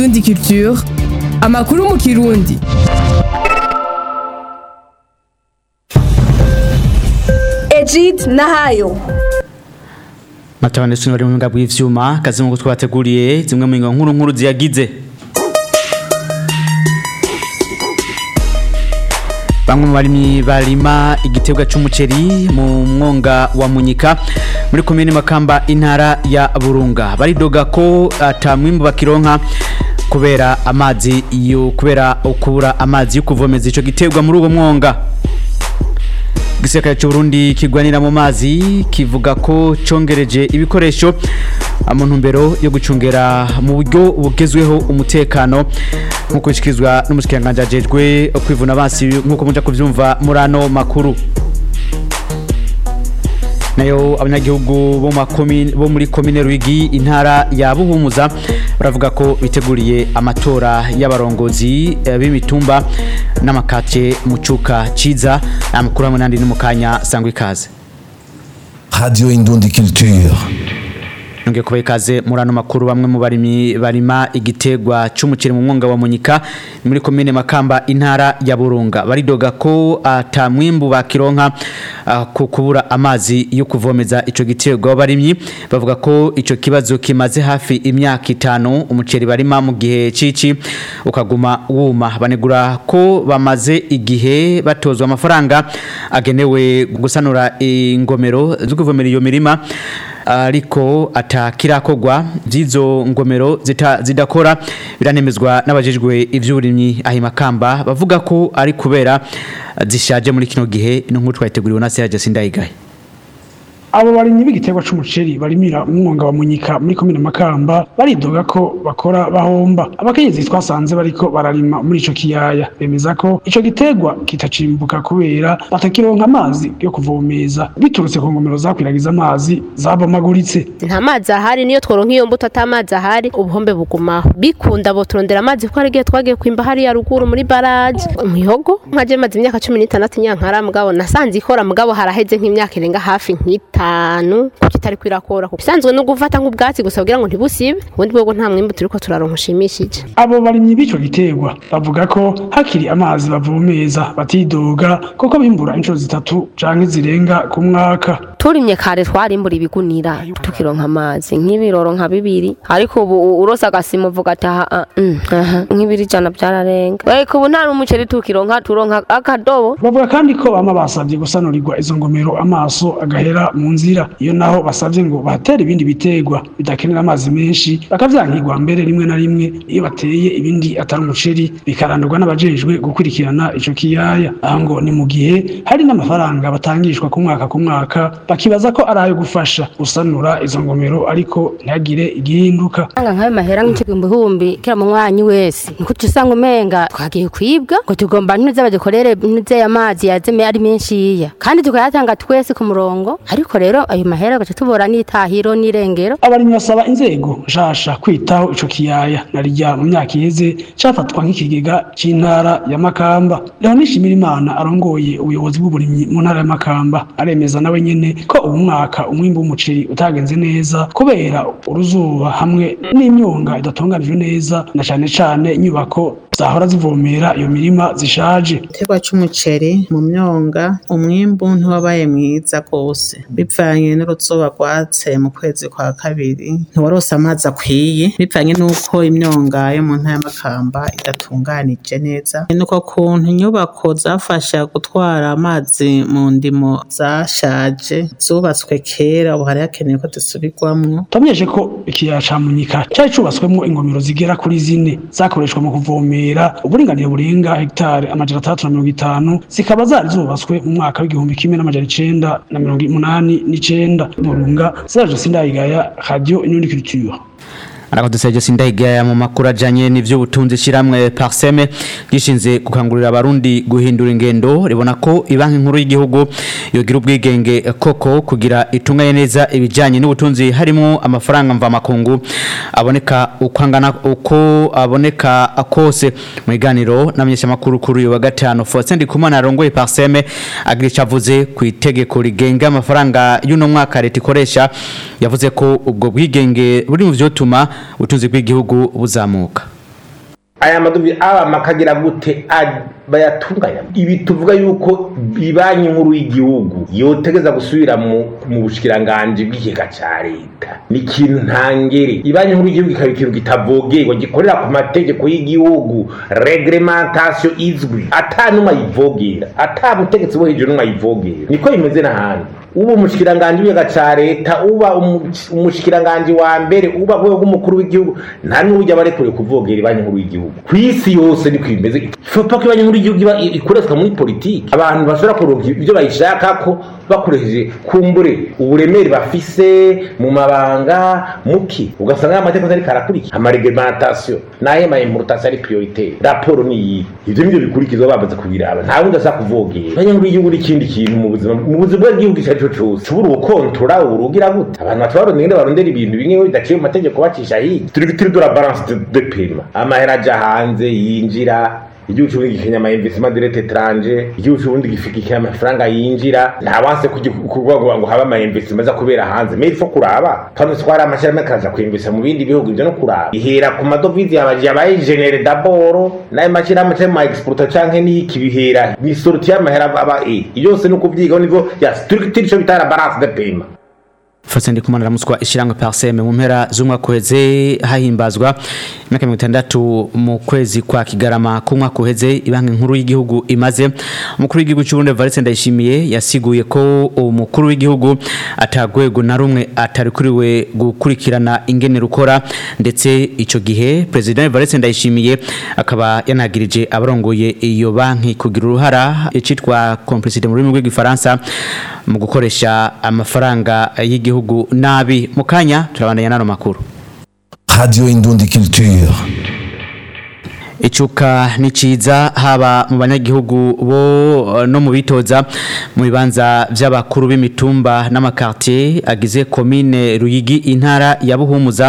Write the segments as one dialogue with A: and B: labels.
A: Indundi Culture, amakuru mu Kirundi.
B: Ejid Nahayo.
C: Matabane suni bari mu ngabwe ivyuma kazi mu twabateguriye zimwe mu nkuru ziyagize. Bamwe mu barimyi barima igitebwa c'umuceri mu mwonga wa Munyika muri komine Makamba intara ya Burunga baridoga ko atamwimbu bakironka kubera ukubura amazi yo kuvomeza ico gitebwa muri uwo mwonga. Gisirikare cy'u Burundi kigwanira mu mazi kivuga ko congereje ibikoresho mu ntumbero yo gucungera mu buryo bugezweho umutekano nkuko bishikizwa n'umushikiranganje ajejwe kwivuna abansi nkuko muja kuvyumva murano makuru. Nayo abanyagihugu bo muri komine Rwigi intara ya Buhumuza baravuga ko biteguriye amatora y'abarongozi b'imitumba n'amakate mu cuka ciza amakuru hamwe nandi n'umukanya sangwe kaze.
D: Radio Indundi Culture.
C: Nongeye kubaha ikaze murano makuru. Bamwe mu barimyi barima igitegwa c'umuceri mu mwonga wa Munyika muri komine Makamba intara ya Burunga baridoga ko atamwimbu bakironka kubura amazi yo kuvomeza ico gitegwa. Abarimyi bavuga ko ico kibazo kimaze hafi imyaka 5 umuceri barima mu gihe cici ukaguma wuma. Banegura ko bamaze igihe batozwa amafaranga agenewe gusanura ingomero zo kuvomera iyo mirima ariko atakirakogwa zizo ngomero zidakora biranemezwa n'abajejwe ivy'uburimyi ahi Makamba bavuga ko ari kubera zishaje muri kino gihe n'inkuru twayiteguriwe na Serge Sindayigaye.
E: Abo barimyi b'igitebwa c'umuceri barimira umwonga wa Munyika muri komine Makamba baridoga ko bakora bahomba. Abakenyezi twasanze bariko bararima muri ico kiyaya bemeza ko ico gitegwa kitacimbuka kubera batakironka amazi yo kuvomeza biturutse ku ngomero zakwiragiza amazi zabomaguritse.
F: Nta mazi ahari niyo tworonka iyo mbuto atamazi ahari ubuhombe bugumaho. Bikunda bo turondera amazi ko arigiye twagiye kwimba hari ya ruguru muri barrage Mwihogo nkaje mazi imyaka 16 nyankara mugabo nasanze ikora mugabo haraheze nk'imyaka irenga hafi nk'ita kitari kwirakora bisanzwe no gufata nk'ubwatsi gusa kugira ngo ntibusibe ubundi bwo nta mwimbu turiko turaronka ushimishije.
E: Abo barimyi b'ico gitegwa bavuga ko hakiri amazi bavomeza batidoga kuko bimbura inshuro 3 canke zirenga ku mwaka.
G: Turimye kare twarimbura ibigunira tukironka amazi nk'ibiroro nka 2 ariko ubu urosa gasimo vuga ata nk'ibiri jana byararenga ariko ubu nta n'umuceri tukironka turonka akadobo.
E: Bavuga kandi ko bama basavye gusanurirwa izo ngomero amaso agahera mu nzira iyo naho basavye ngo batere ibindi bitegwa bidakenera amazi menshi bakavyankirwa mbere rimwe na rimwe iyo bateye ibindi atari umuceri bikarandurwa n'abajejwe gukurikirana ico kiyaya. Aho ngo ni mu gihe hari n'amafaranga batangishwa ku mwaka bakibaza ko arayo gufasha gusanura izo ngomero ariko ntagire igihinduka.
G: Nkayo mahera nk'igihumbi kira mu mwanyi wese niko tusanga umenga twagiye kwibwa ngo tugomba ntuze badukorere ntuze amazi yazeme ari menshi ya kandi tukayatanga twese ku murongo ariko rero ayo mahera gace tubora n'itahiro n'irengero.
E: Abarimyi basaba inzego nshasha kwitaho ico kiyaya narijya mu myaka iheze cafatwa nk'ikigega c'intara ya Makamba. Leho nishimira Imana arongoye ubuyobozi bw'uburimyi mu ntara ya Makamba aremeza nawe nyene ko ubu mwaka umwimbu w'umuceri utagenze neza kubera uruzuba hamwe n'imyonga idatunganijwe neza na cane inyubako zahora zivomera iyo mirima zishaje.
H: Igitebwa c'umuceri mu myonga umwimbu ntiwabaye mwiza gose bivanye n'uruzuba rwatse mu kwezi kwa kabiri ntiwarose amazi akwiye bivanye n'uko imyonga yo mu ntara ya Makamba idatunganije neza nuko kuntu inyubako zafasha gutwara amazi mu ndimo zashaje zubatswe kera ubu hari hakenewe ko dusubirwamwo.
E: Twamenyeshe ko ikiyaya ca Munyika cari cubatswemwo ingomero zigera kuri 4 zakoreshwa mu kuvomera uburinganire burenga hectare 350 zikaba zari zubatswe mu mwaka w'1989 Burunga. Serge Sindayigaya, Radio Indundi Culture.
C: Arakoduseje Sindayigaya mu makuru ajanye n'ivyo butunzi shiramwe Parseme gishinze gukangurira abarundi guhindura ingendo ribona ko ibanki nkuru y'igihugu yogira ubwigenge koko kugira itunganye neza ibijanye n'ubutunzi harimo amafaranga mva makungu aboneka ukangana uko aboneka akose mu iganiro namenyesha makuru kuri uyu wa gatano Faustin Ndikumana arongoye Parseme agirisha avuze ku itegeko rigenga amafaranga y'uno mwaka leta ikoresha yavuze ko ubwo bwigenge buri mu vyotuma ubutunzi bw'igihugu buzamuka.
I: aya madovize aba makagira gute bayatunganya. Ibi tuvuga yuko ibanki nkuru y'igihugu yotegeza gusubira mu bushikiranganje bw'ikigega ca leta ni ikintu ntangere. Ibanki nkuru y'igihugu ikaba ikintu kitavogerwa gikorera ku mategeko y'igihugu, reglementation izwi, ata numwe ayivogera, ata butegetsi bo hejuru numwe ayivogera. Niko bimeze n'ahandi. Uba umushikiranganje w'ikigega ca leta, uba umushikiranganje wa mbere, uba rwego rw'umukuru w'igihugu, nta n'ujya barekure kuvogera ibanki nkuru y'igihugu. Kw'isi yose niko bimeze. Fopa ko ibanki nkuru y'igihugu ikoreshwa muri politiki, abantu bashobora kuronka ibyo bayishaka ko bakoresheje kumbure uburemere bafise mu mabanga muki, ugasanga amategeko ari karakurikira amareglementation naye ma importation ari prioritaire. Raporo ni iyi, ivyo nivyo bikurikizwa babaza kubiraba, nta wundi asa kuvogera. Ibanki nkuru y'igihugu ni ikindi kintu mu buzima bw'igihugu cyacu cyose ubura ukontora urugira gute. Abantu batwarondera barondera ibintu bimwe bidaciye mu mategeko bacisha hirya. Turi dura balance de paiement, amahera aja hanze yinjira, igihugu cy'ubundi gikenya ama investissement direct étranger, igihugu cy'ubundi gifika amafaranga yinjira, nta wanse kugwa ngo haba ama investissement za kubera hanze. Mais il faut kuraba kandi twara amashami akaza kwinvesta mu bindi bihugu, ibyo no kuraba ihera ku madovize yabaje abaye générer d'abord naye mashira amace ma exporter canke n'iki bihera ni sorti y'amahera aba yose no kuvyiga nivo ya structure cyo bitara balance de paiement.
C: Fasendi kumana muswa ishirangwe parseme mu mpera z'umwaka kuheze hahimbazwa imyaka 60 mu kwezi kwa Kigarama ku mwaka kuheze ibanki nkuru y'igihugu imaze. Umukuru w'igihugu cy'u Burundi Evariste Ndayishimiye yasiguye ko umukuru w'igihugu atagwego na rumwe atarikuriwe gukurikirana ingene rukora, ndetse ico gihe President Evariste Ndayishimiye akaba yanagirije abarongoye iyo banki kugira uruhara icitwa complicité mu rurimi rw'igifaransa mu gukoresha amafaranga y'igihugu nabi. Mukanya turabandanya nano makuru.
D: Radio Indundi Culture.
C: Icuka ni ciza haba mu banyagihugu bo no mu bitoza mu bibanza by'abakuru b'imitumba n'amakartier agize commune Ruyigi intara ya Buhumuza.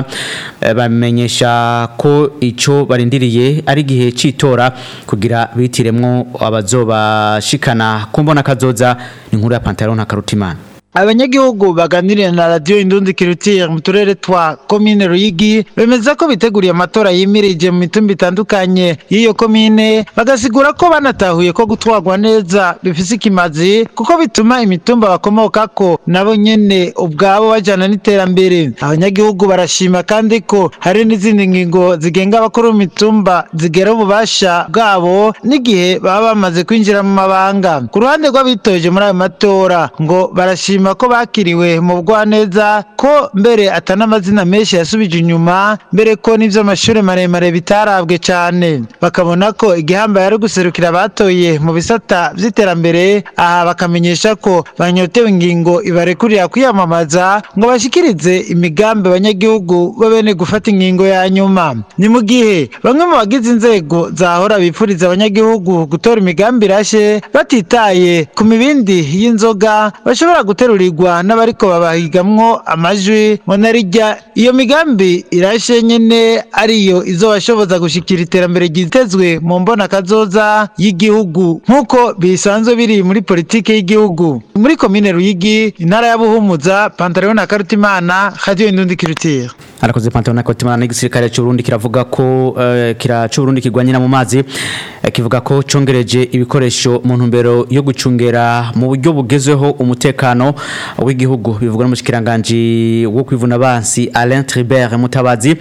C: Bamenyesha ko ico barindiriye ari gihe citora kugira bitiremwo abazobashikana kumbona kazoza. Inkuru ya Pantalon Karutimana.
J: Abanyagihugu baganiriye na Radio Indundi Culture mu turere twa commune Ruyigi bemeza ko biteguriye amatora yimirije mu mitumba itandukanye y'iyo commune, bagasigura ko banatahuye ko gutwagwa neza bifise ikimazi kuko bituma imitumba bakomokako nabo nyene ubwabo bajana n'iterambere. Abanyagihugu barashima kandi ko hari n'izindi ngingo zigenga abakuru b'imitumba zigera ububasha bwabo n'igihe baba bamaze kwinjira mu mabanga. Ku ruhande rw'abitoje muri ayo matora ngo barashima ko bakiriwe mu bwaneza, ko mbere atanamazina menshi yasubije inyuma, mbere ko n'ivyo amashuri maremare bitarabwe cyane. Bakabona ko igihamba yari guserukira batoye mu bisata vy'iterambere. Aha bakamenyesha ko banyotewe ingingo ibarekurira kwiyamamaza ngo bashikirize imigambi abanyagihugu babene gufata ingingo ya nyuma. Ni mu gihe bamwe mu bagize inzego zahora bipfuriza abanyagihugu gutora imigambi rashe batitaye ku mibindi y'inzoga bashobora guterurirwa n'abariko babahigamwo amajwi ngo narijya iyo migambi irashe nyene ariyo izobashoboza gushikira iterambere ryitezwe mu mbona kazoza y'igihugu nk'uko bisanzwe biri muri politike y'igihugu. Muri commune Ruyigi intara ya Buhumuza, Pantalon Karutimana, Radio Indundi Culture.
C: Arakoze Pantalon Karutimana. N'igisirikare cy'u Burundi kiravuga ko cy'u Burundi kigwanyira mu mazi, kivuga ko congereje ibikoresho mu ntumbero yo gucungera mu buryo bugezweho umutekano w'igihugu. Bivugwa n'umushikiranganje wo kwivuna bansi Alain Tribert Mutabazi,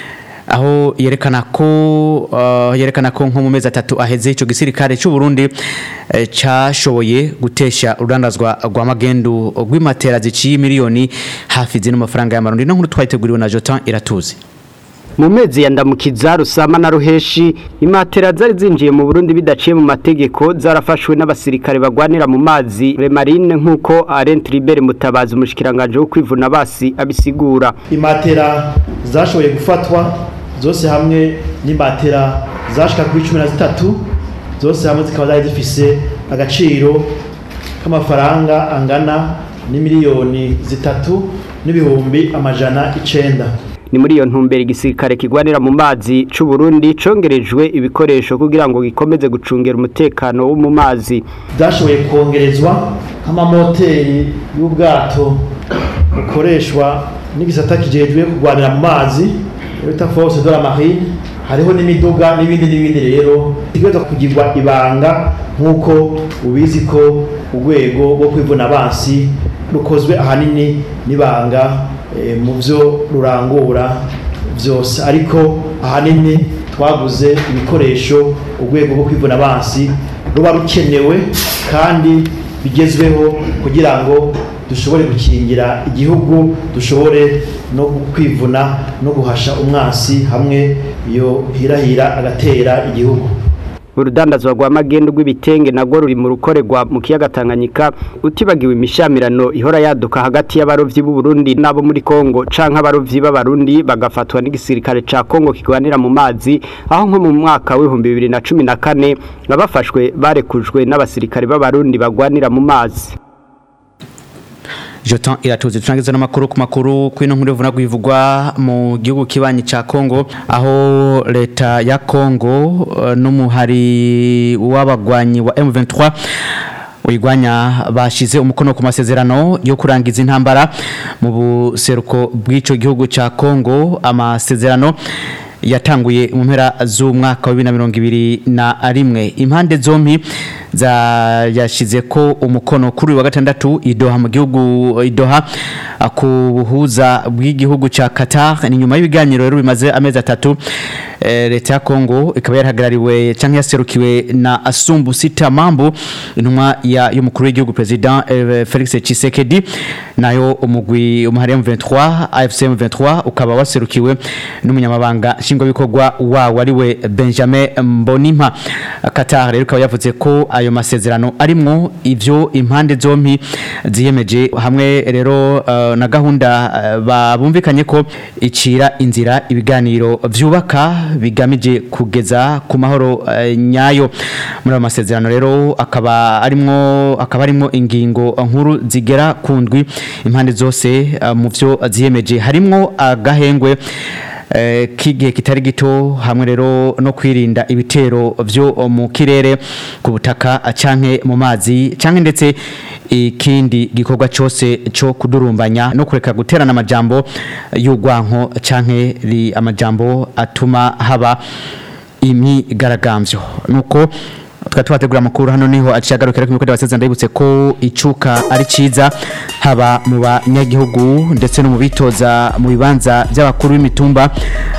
C: aho yerekana ko nko mu mezi 3 aheze ico gisirikare cy'u Burundi cyashoboye gutesha urandazwa rwa magendu rw'imatera ziciye miliyoni hafi zino mafaranga y'amarundi. No nkuru twayiteguriwe na Jotan Iratuzi.
K: Mu mezi ya Ndamukiza, Rusama na Ruheshi imatera zari zinjiye mu Burundi bidaciye mu mategeko zarafashwe n'abasirikare bagwanira mu mazi Marine nk'uko Alain Tribert Mutabazi umushikiranganje wo kwivuna basi abisigura.
L: Imatera zashoboye gufatwa zose hamwe n'imatera zashika kuri 13 zose hamwe zikaba zari zifise agaciro k'amafaranga angana n'imiliyoni 3 n'ibihumbi amajana 9.
K: Ni muri iyo ntumbero igisirikare kigwanira mu mazi c'u Burundi congerejwe ibikoresho kugira ngo gikomeze gucungera umutekano wo mu mazi.
L: Dashoboye kongerezwa amamoteri y'ubwato bukoreshwa n'igisata kijejwe kugwanira mu mazi bita Force de la Marine, hariho n'imiduga n'ibindi rero bigomba kugirwa ibanga nk'uko ubizi ko urwego rwo kwivuna abansi rukozwe ahanini n'ibanga mu byo rurangura byose, ariko ahanini twaguze ibikoresho urwego rwo kwivuna abansi ruba rukenewe kandi bigezweho kugira ngo dushobore gukingira igihugu, dushobore no kwivuna no guhasha umwansi hamwe iyo hirahira agatera igihugu.
K: Urudandazwa rwa magendo rw'ibitenge nagwo ruri mu rukorerwa mu kiyaga Tanganyika, utibagiwe imishamirano ihora yaduka hagati y'abarovyi b'u Burundi nabo muri Kongo canke abarovyi b'abarundi bagafatwa n'igisirikare ca Kongo kigwanira mu mazi, aho nko mu mwaka wa 2014 abafashwe barekujwe n'abasirikare b'abarundi bagwanira mu mazi.
C: Jotan iratuze turangiza n'amakuru ku makuru kwino nkuru vuna kwivugwa mu gihugu kibanyi ca Kongo, aho leta ya Kongo n'umuhari w'abagwanyi wa M23 uyigwanya bashize umukono ku masezerano yo kurangiza intambara mu buseruko bw'ico gihugu ca Kongo. Amasezerano yatanguye mu mpera z'umwaka wa 2021. Impande zompi yashize ko umukono kuri wa gatandatu Idoha mu gihugu Idoha ku buhuza bw'igihugu ca Qatar. Ni nyuma y'ibiganiro rero bimaze amezi 3. Leta ya Kongo ikaba yarahagarariwe canke yaserukiwe na Asumbu Sita Mambo, intumwa y'umukuru w'igihugu President Felix Tshisekedi, nayo umugwi umuhari M23 AFC M23 ukaba waserukiwe n'umunyamabanga nshingwabikorwa wawo ariwe Benjamin Mbonimpa. Qatar rero ikaba yavuze ko ayo masezerano arimwo ivyo impande zompi ziyemeje hamwe rero na gahunda babumvikanye ko icira inzira ibiganiro vyubaka bigamije kugeza ku mahoro nyayo. Muri ayo masezerano rero akaba arimwo ingingo nkuru zigera ku ndwi impande zose mu vyo ziyemeje, harimwo agahengwe kigihe kitari gito hamwe rero no kwirinda ibitero vyo mu kirere, ku butaka canke mu mazi canke ndetse ikindi gikorwa cyose cyo kudurumbanya no kureka guterana amajambo y'ugwanko canke amajambo atuma haba imyigaragambyo. Nuko twategura amakuru hano niho aciyagarukira ko abasezerano ndabutse ko icuka ari ciza haba mu banyagihugu ndetse no mu bitoza mu bibanza by'abakuru b'imitumba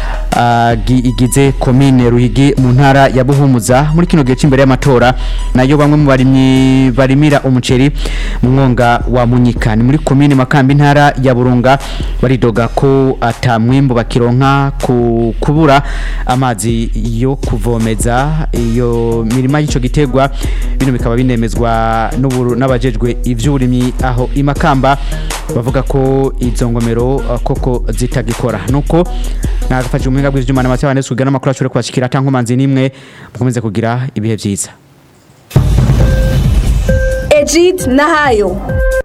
C: igize komine Ruyigi mu ntara ya Buhumuza muri kino gihe cy'imbere y'amatora. Nayo bamwe mu barimira umuceri mu mwonga wa Munyika ni muri komine Makamba intara ya Burunga baridoga ko atamwimbo bakironka kubura amazi yo kuvomeza iyo mirima y'ico gitegwa. Bino bikaba binemezwa n'abajejwe ivy'urimi aho imakamba bavuga ko izo ngomero koko zitagikora. Nuko nagafashe umuhinga bw'ivyuma n'amatara nese kugana amakuru ashobora kubashikira tankomanzi nimwe mukomeze kugira ibihe byiza.
B: Ejid Nahayo.